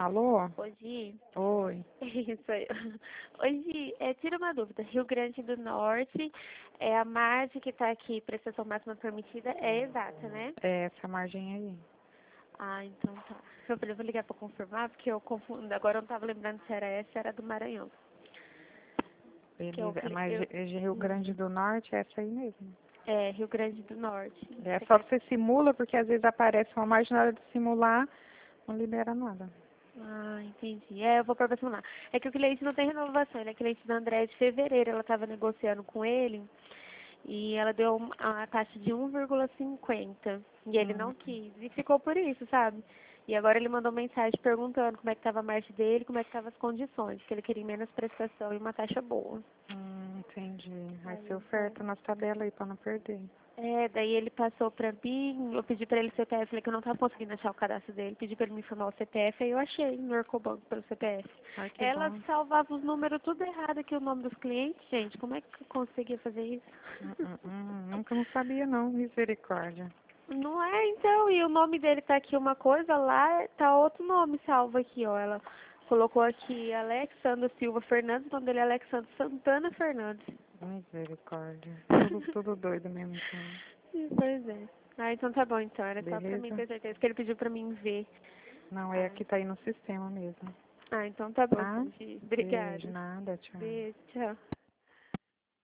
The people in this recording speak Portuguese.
Alô? Hoje, Oi. isso aí. Hoje, tira uma dúvida. Rio Grande do Norte, a margem que está aqui, prestação máxima permitida, é exata, né? É essa margem aí. Ah, então tá. Eu falei, vou ligar para confirmar, porque eu confundo. Agora eu não estava lembrando se era essa, era do Maranhão. Que eu Beleza. falei, Mas de Rio Grande do Norte é essa aí mesmo. Rio Grande do Norte. É Você só quer... que você simula, porque às vezes aparece uma margem na hora de simular, não libera nada. Ah, entendi. Eu vou para simular. É que o cliente não tem renovação, ele é cliente do André de fevereiro, ela estava negociando com ele. E ela deu a taxa de 1,50. E ele Hum, não quis. E ficou por isso, sabe? E agora ele mandou mensagem perguntando como é que estava a margem dele, como é que estavam as condições, que ele queria menos prestação e uma taxa boa. entendi. Aí Aí você então. oferta nas tabelas aí pra não perder. Daí ele passou pra mim, eu pedi pra ele o CPF, falei que eu não tava conseguindo achar o cadastro dele, pedi pra ele me informar o CPF, aí eu achei no Orcobanco pelo CPF. Ai, que Ela bom. salvava os números tudo errado aqui, o nome dos clientes, gente, como é que eu conseguia fazer isso? Nunca não sabia não, misericórdia. Não é, então, e o nome dele tá aqui uma coisa, lá tá outro nome salvo aqui, ó. Ela colocou aqui Alexandre Silva Fernandes, o nome dele é Alexandre Santana Fernandes. Misericórdia. Tudo doido mesmo, então. Pois é. Ah, então tá bom, então. Era só pra mim Beleza? ter certeza que ele pediu pra mim ver. Não, é Ah, que tá aí no sistema mesmo. então tá bom, Tá? então, Gi. Beijo, Obrigada. nada, tchau. Beijo, tchau.